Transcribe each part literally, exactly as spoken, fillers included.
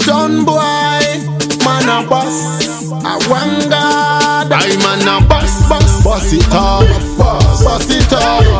Son boy, man a boss. I want God, I man a boss, boss. Boss it up, boss it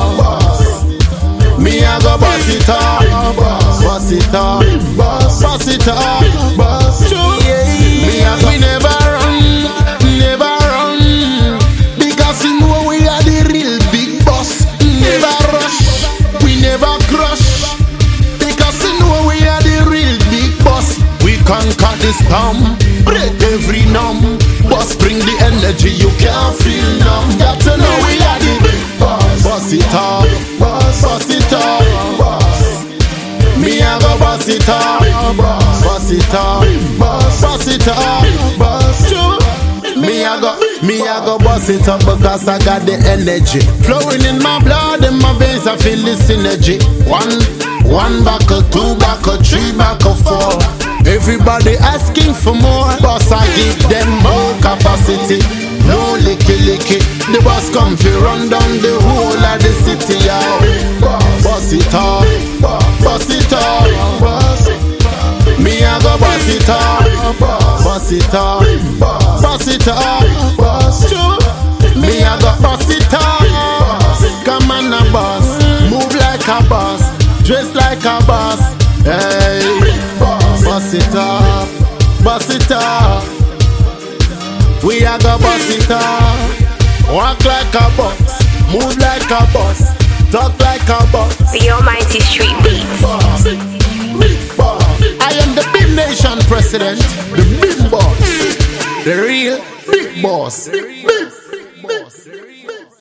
up. Me a go boss it up, boss it up, boss it up, boss. Me a go. We never run, never run, because we know we are the real big boss. Never rush, we never crush, because we know we are the real big boss. We conquer this town, break every numb. Boss bring the energy, you can't feel numb. Got to know we are the big boss. Boss it up, boss it up, boss. Me a go boss it up, boss it up, boss it up, boss. Me a go, me a go boss it up because I got the energy flowing in my blood, in my veins. I feel the synergy. One, one buckle, two buckle, three buckle, four. Everybody asking for more, boss I give them more capacity. No licky licky, the boss come fi run down the whole of the city, yo. Boss it up, boss it up, boss. Me a go boss it up, boss it up, boss it up, boss. Me a go boss it up. Come on a boss, move like a boss, dress like a boss. Hey, boss it up, boss it up. We a go boss it up. Walk like a boss, move like a boss, talk like a boss. The Almighty Street Beats. Boss, big boss. I am the Big Nation president, the big boss, the real big boss. Big